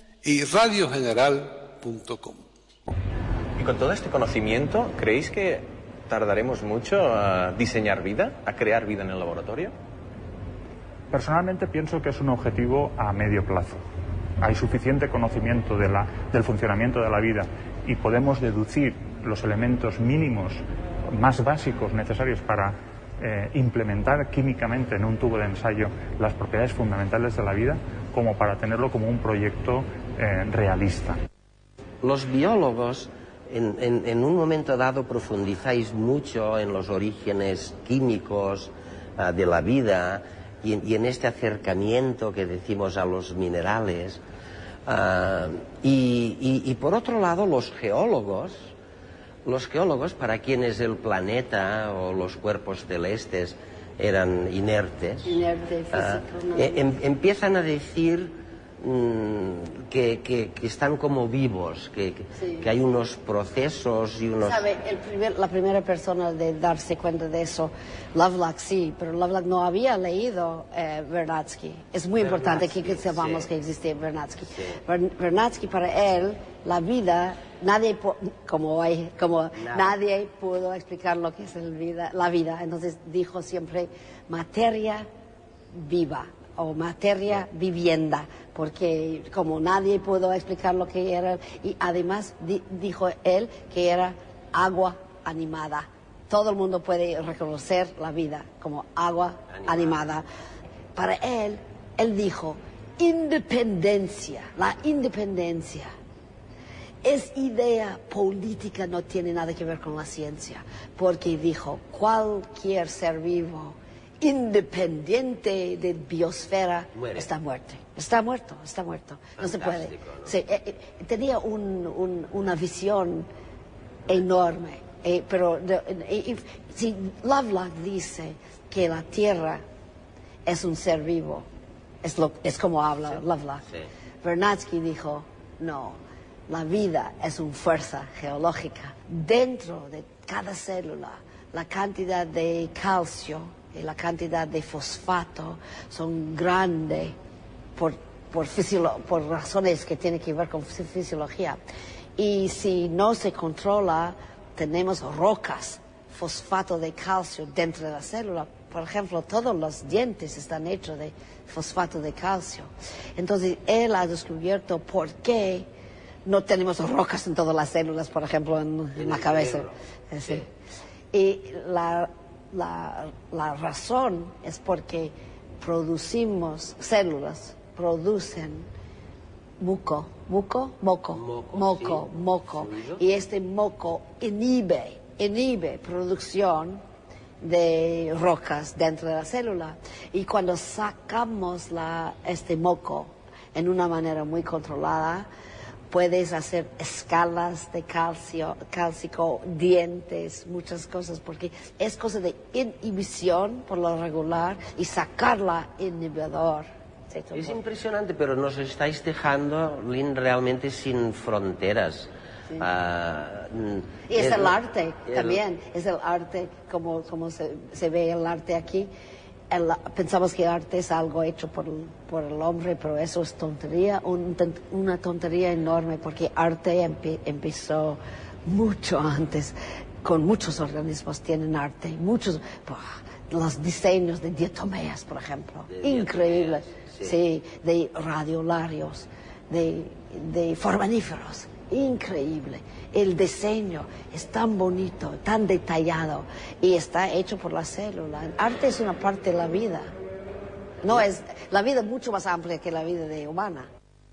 y radio general punto com. Y con todo este conocimiento, ¿creéis que tardaremos mucho a diseñar vida, a crear vida en el laboratorio? Personalmente pienso que es un objetivo a medio plazo. Hay suficiente conocimiento de la, del funcionamiento de la vida y podemos deducir los elementos mínimos más básicos necesarios para eh, implementar químicamente en un tubo de ensayo las propiedades fundamentales de la vida como para tenerlo como un proyecto eh, realista. los biólogos en, en, en un momento dado profundizáis mucho en los orígenes químicos uh, de la vida y en, y en este acercamiento que decimos a los minerales. Uh, y, y, y por otro lado, los geólogos, los geólogos para quienes el planeta o los cuerpos celestes eran inertes, Inerte, físico, uh, no. em, empiezan a decir mm, que, que, que están como vivos, que, que, Sí. que hay unos procesos y unos... ¿Sabe? El primer, la primera persona de darse cuenta de eso, Lovelock sí, pero Lovelock no había leído eh, Vernadsky. Es muy importante que, que sepamos sí. que existía Vernadsky. Ver- Vernadsky, para él, la vida, nadie, po- como hoy, como nadie pudo explicar lo que es el vida, la vida. Entonces dijo siempre materia viva o materia vivienda, porque como nadie pudo explicar lo que era, y además di- dijo él que era agua animada. Todo el mundo puede reconocer la vida como agua animada. Para él, él dijo, independencia, la independencia es idea política, no tiene nada que ver con la ciencia, porque dijo, cualquier ser vivo independiente de biosfera Muere. está muerto, está muerto, está muerto, no se puede. Fantástico, ¿no? Sí, eh, eh, tenía un- un- una visión enorme, eh, pero de- eh, eh, si Lovelock dice que la Tierra es un ser vivo, es, lo, es como habla Lovelock. Sí. Vernadsky dijo, no, la vida es una fuerza geológica. Dentro de cada célula, la cantidad de calcio y la cantidad de fosfato son grandes por, por, fisiolo- por razones que tienen que ver con fisi- fisiología. Y si no se controla, tenemos rocas, fosfato de calcio dentro de la célula. Por ejemplo, todos los dientes están hechos de fosfato de calcio. Entonces, él ha descubierto por qué no tenemos rocas en todas las células, por ejemplo, en, en la cabeza. Eh, sí. Y la, la, la razón es porque producimos, células producen muco, muco, moco, Moco, moco, sí. moco. Fluido. Y este moco inhibe, inhibe producción de rocas dentro de la célula. Y cuando sacamos la, este moco en una manera muy controlada, puedes hacer escalas de calcio, cálcico, dientes, muchas cosas, porque es cosa de inhibición por lo regular y sacarla inhibidor. Es impresionante, pero nos estáis dejando, Lynn, realmente sin fronteras. Sí. Ah, mm, Y es el- el arte el- también, es el arte como, como se, se ve el arte aquí. El- pensamos que arte es algo hecho por, el- por el hombre, pero eso es tontería, un- una tontería enorme, porque arte empe- empezó mucho antes, con muchos organismos tienen arte, muchos, buah, los diseños de diatomeas, por ejemplo, De increíbles, diatomeas, sí. sí, de radiolarios, de, de formaníferos. Increíble. El diseño es tan bonito, tan detallado y está hecho por la célula. El arte es una parte de la vida. No es la vida es mucho más amplia que la vida de humana.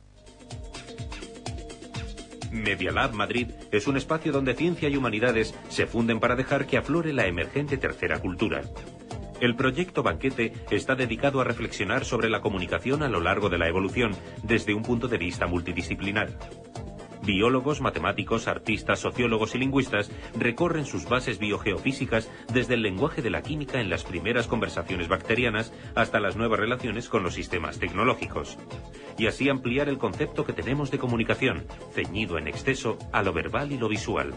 Media Lab Madrid es un espacio donde ciencia y humanidades se funden para dejar que aflore la emergente tercera cultura. El proyecto Banquete está dedicado a reflexionar sobre la comunicación a lo largo de la evolución desde un punto de vista multidisciplinar. Biólogos, matemáticos, artistas, sociólogos y lingüistas recorren sus bases biogeofísicas desde el lenguaje de la química en las primeras conversaciones bacterianas hasta las nuevas relaciones con los sistemas tecnológicos. Y así ampliar el concepto que tenemos de comunicación, ceñido en exceso a lo verbal y lo visual.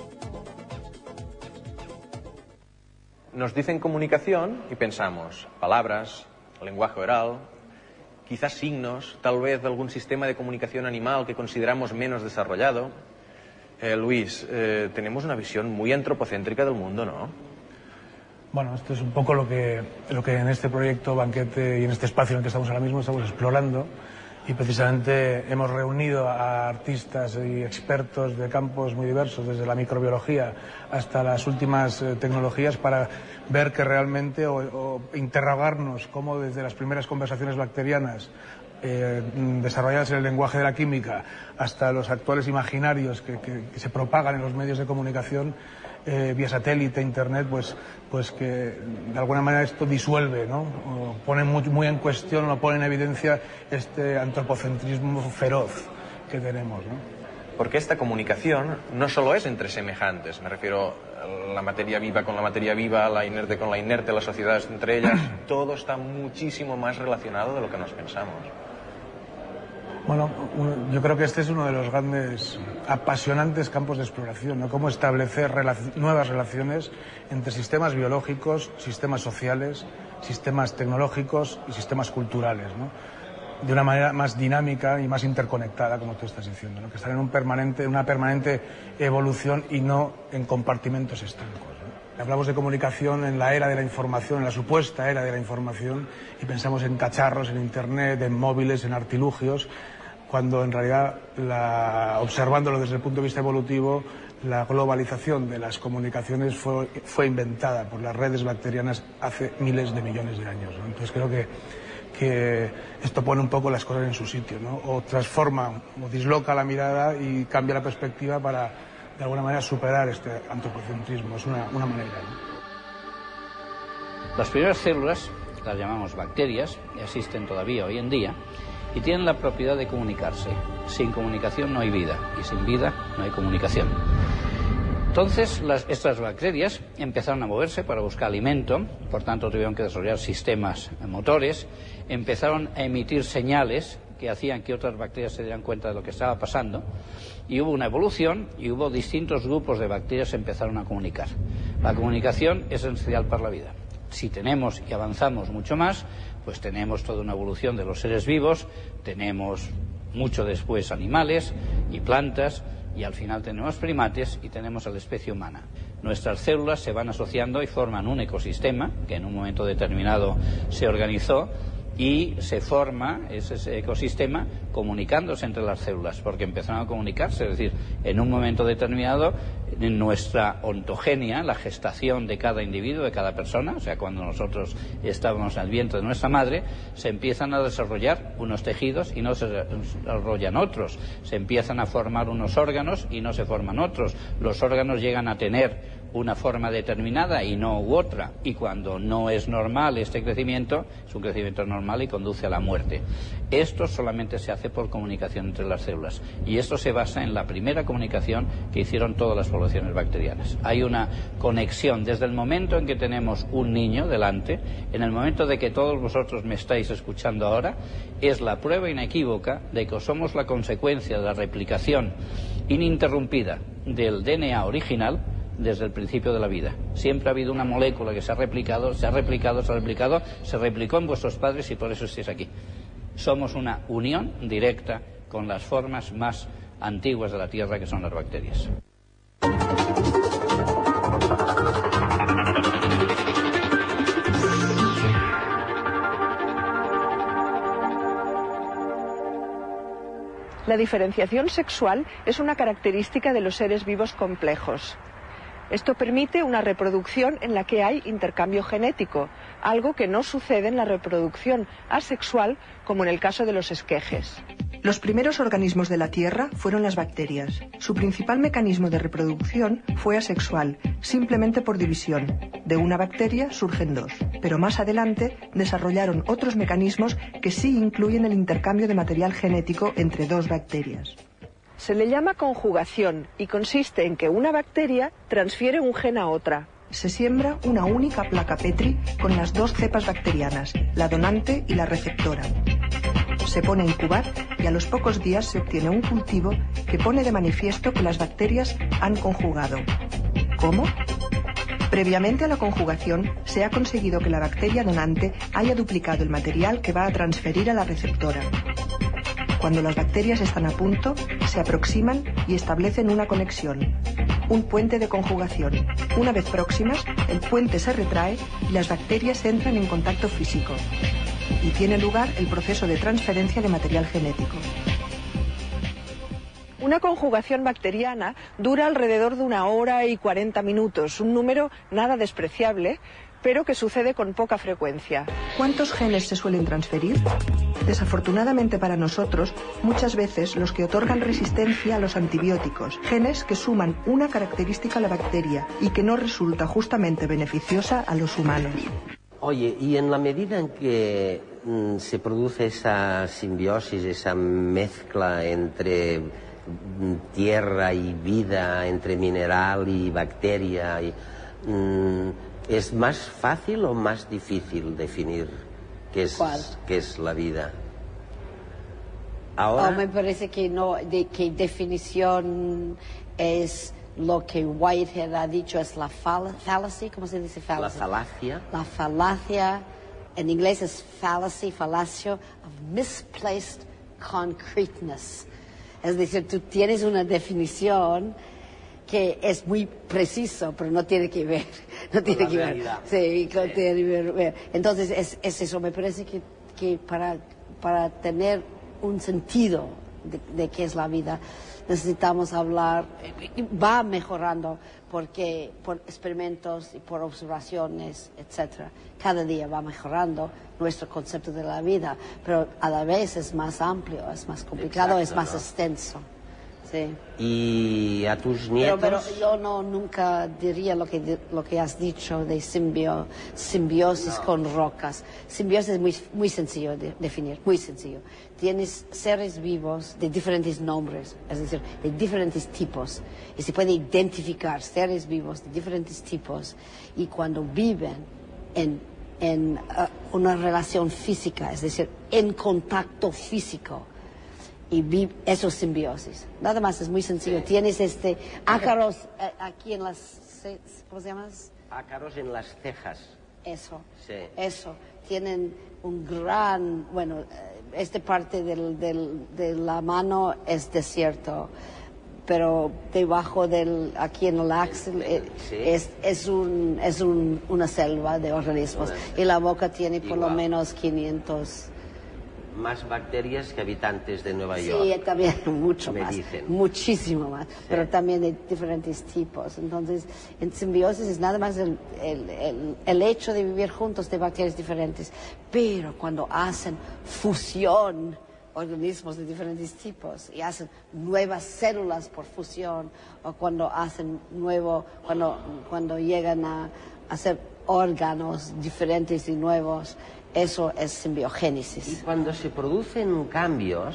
Nos dicen comunicación y pensamos palabras, lenguaje oral, quizás signos, tal vez algún sistema de comunicación animal que consideramos menos desarrollado. Eh, Luis, eh, tenemos una visión muy antropocéntrica del mundo, ¿no? Bueno, esto es un poco lo que, lo que en este proyecto Banquete y en este espacio en el que estamos ahora mismo estamos explorando. Y precisamente hemos reunido a artistas y expertos de campos muy diversos, desde la microbiología hasta las últimas eh, tecnologías, para ver que realmente, o, o interrogarnos cómo desde las primeras conversaciones bacterianas eh, desarrolladas en el lenguaje de la química, hasta los actuales imaginarios que, que, que se propagan en los medios de comunicación eh, vía satélite, internet, pues, pues que de alguna manera esto disuelve, ¿no? O pone muy, muy en cuestión, o pone en evidencia este antropocentrismo feroz que tenemos, ¿no? Porque esta comunicación no solo es entre semejantes, me refiero a la materia viva con la materia viva, la inerte con la inerte, las sociedades entre ellas, todo está muchísimo más relacionado de lo que nos pensamos. Bueno, yo creo que este es uno de los grandes, apasionantes campos de exploración, ¿no? Cómo establecer relac- nuevas relaciones entre sistemas biológicos, sistemas sociales, sistemas tecnológicos y sistemas culturales, ¿no? De una manera más dinámica y más interconectada, como tú estás diciendo, ¿no? Que están en un permanente, una permanente evolución y no en compartimentos estancos, ¿no? Hablamos de comunicación en la era de la información, en la supuesta era de la información, y pensamos en cacharros, en internet, en móviles, en artilugios, cuando en realidad, la, observándolo desde el punto de vista evolutivo, la globalización de las comunicaciones fue, fue inventada por las redes bacterianas hace miles de millones de años, ¿no? Entonces creo que que esto pone un poco las cosas en su sitio, ¿no? O transforma, o disloca la mirada y cambia la perspectiva para, de alguna manera, superar este antropocentrismo. Es una, una manera, ¿no? Las primeras células, las llamamos bacterias, existen todavía hoy en día, y tienen la propiedad de comunicarse. Sin comunicación no hay vida, y sin vida no hay comunicación. Entonces, las, estas bacterias empezaron a moverse para buscar alimento, por tanto tuvieron que desarrollar sistemas motores, empezaron a emitir señales que hacían que otras bacterias se dieran cuenta de lo que estaba pasando, y hubo una evolución y hubo distintos grupos de bacterias que empezaron a comunicar. La comunicación es esencial para la vida. Si tenemos y avanzamos mucho más, pues tenemos toda una evolución de los seres vivos, tenemos mucho después animales y plantas, y al final tenemos primates y tenemos a la especie humana. Nuestras células se van asociando y forman un ecosistema que en un momento determinado se organizó, y se forma ese ecosistema comunicándose entre las células, porque empezaron a comunicarse, es decir, en un momento determinado, en nuestra ontogenia, la gestación de cada individuo, de cada persona, o sea, cuando nosotros estábamos en el vientre de nuestra madre, se empiezan a desarrollar unos tejidos y no se desarrollan otros, se empiezan a formar unos órganos y no se forman otros, los órganos llegan a tener una forma determinada y no u otra, y cuando no es normal este crecimiento, es un crecimiento normal y conduce a la muerte. Esto solamente se hace por comunicación entre las células, y esto se basa en la primera comunicación que hicieron todas las poblaciones bacterianas. Hay una conexión desde el momento en que tenemos un niño delante, en el momento de que todos vosotros me estáis escuchando ahora, es la prueba inequívoca de que somos la consecuencia de la replicación ininterrumpida del D N A original desde el principio de la vida. Siempre ha habido una molécula que se ha replicado, se ha replicado, se ha replicado, se replicó en vuestros padres y por eso estáis aquí. Somos una unión directa con las formas más antiguas de la Tierra, que son las bacterias. La diferenciación sexual es una característica de los seres vivos complejos. Esto permite una reproducción en la que hay intercambio genético, algo que no sucede en la reproducción asexual, como en el caso de los esquejes. Los primeros organismos de la Tierra fueron las bacterias. Su principal mecanismo de reproducción fue asexual, simplemente por división. De una bacteria surgen dos, pero más adelante desarrollaron otros mecanismos que sí incluyen el intercambio de material genético entre dos bacterias. Se le llama conjugación y consiste en que una bacteria transfiere un gen a otra. Se siembra una única placa Petri con las dos cepas bacterianas, la donante y la receptora. Se pone a incubar y a los pocos días se obtiene un cultivo que pone de manifiesto que las bacterias han conjugado. ¿Cómo? Previamente a la conjugación, se ha conseguido que la bacteria donante haya duplicado el material que va a transferir a la receptora. Cuando las bacterias están a punto, se aproximan y establecen una conexión, un puente de conjugación. Una vez próximas, el puente se retrae y las bacterias entran en contacto físico. Y tiene lugar el proceso de transferencia de material genético. Una conjugación bacteriana dura alrededor de una hora y cuarenta minutos, un número nada despreciable, pero que sucede con poca frecuencia. ¿Cuántos genes se suelen transferir? Desafortunadamente para nosotros, muchas veces los que otorgan resistencia a los antibióticos, genes que suman una característica a la bacteria y que no resulta justamente beneficiosa a los humanos. Oye, y en la medida en que mm, se produce esa simbiosis, esa mezcla entre mm, tierra y vida, entre mineral y bacteria, y, mm, ¿es más fácil o más difícil definir qué es, qué es la vida? Ahora... Oh, me parece que no, de, que definición es lo que Whitehead ha dicho, es la fal fallacy, ¿cómo se dice fallacy? La falacia. La falacia, en inglés es fallacy, falacio, of misplaced concreteness. Es decir, tú tienes una definición que es muy preciso, pero no tiene que ver, no tiene que ver. Sí, no tiene que ver. Entonces, es, es eso, me parece que, que para, para tener un sentido de, de qué es la vida, necesitamos hablar, va mejorando porque por experimentos y por observaciones, etcétera. Cada día va mejorando nuestro concepto de la vida, pero a la vez es más amplio, es más complicado, Exacto, es más ¿no? extenso. Sí. ¿Y a tus nietos? Pero, pero yo no nunca diría lo que, lo que has dicho de simbio, simbiosis no. con rocas. Simbiosis es muy, muy sencillo de definir, muy sencillo. Tienes seres vivos de diferentes nombres, es decir, de diferentes tipos. Y se puede identificar seres vivos de diferentes tipos. Y cuando viven en, en uh, una relación física, es decir, en contacto físico, y vi eso es simbiosis. Nada más, es muy sencillo. Tienes este ácaros eh, aquí en las... ¿Cómo se llama? Ácaros en las cejas. Eso, sí. eso. Tienen un gran... Bueno, esta parte del, del, de la mano es desierto, pero debajo del... Aquí en el axil eh, sí. es, es, un, es un, una selva de organismos. Una... Y la boca tiene por Igual. lo menos quinientos... Más bacterias que habitantes de Nueva York. Sí, también mucho me más, dicen. muchísimo más, sí. pero también de diferentes tipos. Entonces, en simbiosis es nada más el, el, el, el hecho de vivir juntos de bacterias diferentes, pero cuando hacen fusión, organismos de diferentes tipos, y hacen nuevas células por fusión, o cuando hacen nuevo, cuando, cuando llegan a hacer órganos diferentes y nuevos, eso es simbiogénesis. Y cuando se producen cambios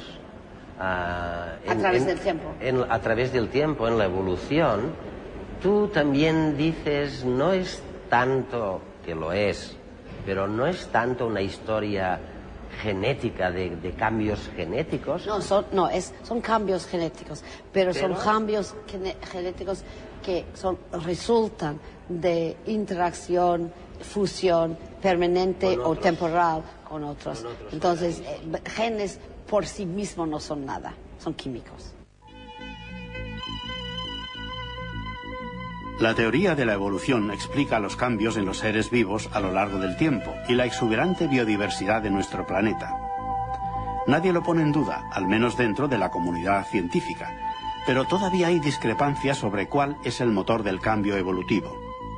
uh, en, a través en, del tiempo, en, a través del tiempo, en la evolución, tú también dices, no es tanto, que lo es, pero no es tanto una historia genética de, de cambios genéticos. No, son, no es, son cambios genéticos, pero, pero son cambios genéticos que son, resultan de interacción, fusión permanente o temporal con otros. Con otros Entonces, eh, genes por sí mismos no son nada, son químicos. La teoría de la evolución explica los cambios en los seres vivos a lo largo del tiempo y la exuberante biodiversidad de nuestro planeta. Nadie lo pone en duda, al menos dentro de la comunidad científica, pero todavía hay discrepancias sobre cuál es el motor del cambio evolutivo.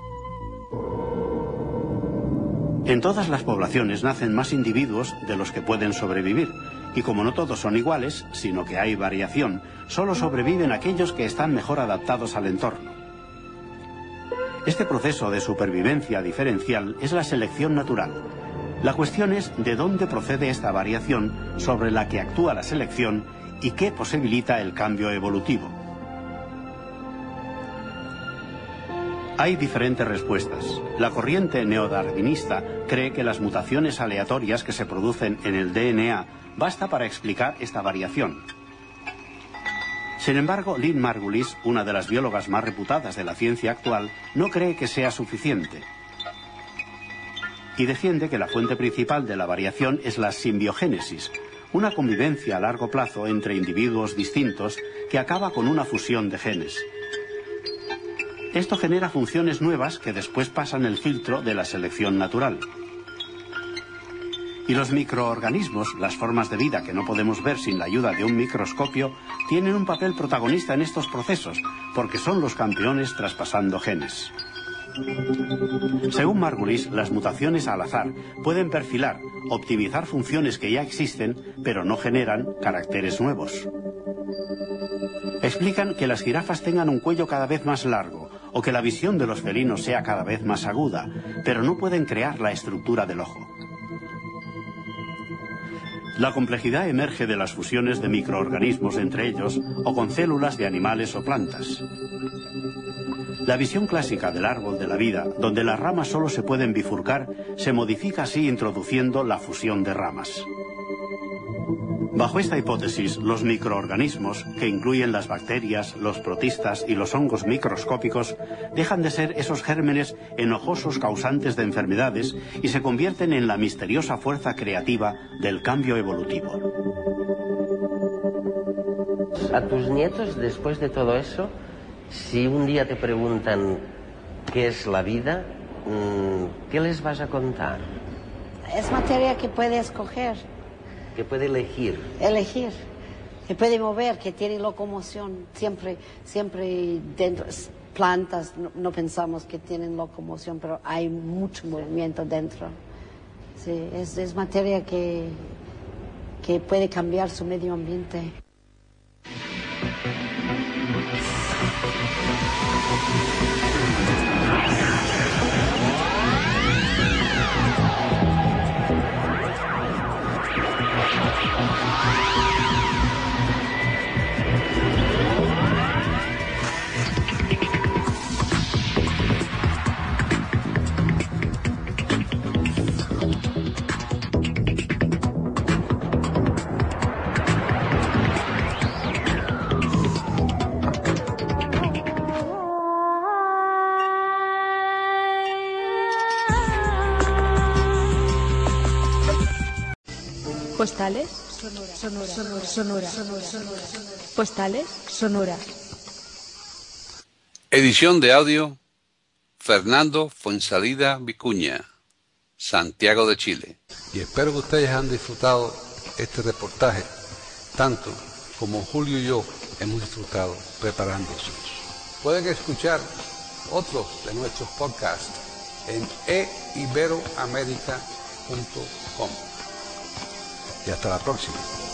En todas las poblaciones nacen más individuos de los que pueden sobrevivir, y como no todos son iguales, sino que hay variación, solo sobreviven aquellos que están mejor adaptados al entorno. Este proceso de supervivencia diferencial es la selección natural. La cuestión es de dónde procede esta variación sobre la que actúa la selección y qué posibilita el cambio evolutivo. Hay diferentes respuestas. La corriente neodarwinista cree que las mutaciones aleatorias que se producen en el D N A basta para explicar esta variación. Sin embargo, Lynn Margulis, una de las biólogas más reputadas de la ciencia actual, no cree que sea suficiente. Y defiende que la fuente principal de la variación es la simbiogénesis, una convivencia a largo plazo entre individuos distintos que acaba con una fusión de genes. Esto genera funciones nuevas que después pasan el filtro de la selección natural. Y los microorganismos, las formas de vida que no podemos ver sin la ayuda de un microscopio, tienen un papel protagonista en estos procesos, porque son los campeones traspasando genes. Según Margulis, las mutaciones al azar pueden perfilar, optimizar funciones que ya existen, pero no generan caracteres nuevos. Explican que las jirafas tengan un cuello cada vez más largo o que la visión de los felinos sea cada vez más aguda, pero no pueden crear la estructura del ojo. La complejidad emerge de las fusiones de microorganismos entre ellos o con células de animales o plantas. La visión clásica del árbol de la vida, donde las ramas solo se pueden bifurcar, se modifica así introduciendo la fusión de ramas. Bajo esta hipótesis, los microorganismos, que incluyen las bacterias, los protistas y los hongos microscópicos, dejan de ser esos gérmenes enojosos causantes de enfermedades y se convierten en la misteriosa fuerza creativa del cambio evolutivo. A tus nietos, después de todo eso, si un día te preguntan qué es la vida, ¿qué les vas a contar? Es materia que puede escoger. Que puede elegir. Elegir. Que puede mover, que tiene locomoción. Siempre, siempre dentro. Plantas, no, no pensamos que tienen locomoción, pero hay mucho movimiento dentro. Sí, es, es materia que, que puede cambiar su medio ambiente. Postales Sonora. Sonora. Sonora. Sonora. Postales Sonora. Edición de audio Fernando Fuensalida Vicuña, Santiago de Chile. Y espero que ustedes han disfrutado este reportaje tanto como Julio y yo hemos disfrutado preparándose. Pueden escuchar otros de nuestros podcasts en e iberoamerica punto com. Y hasta la próxima.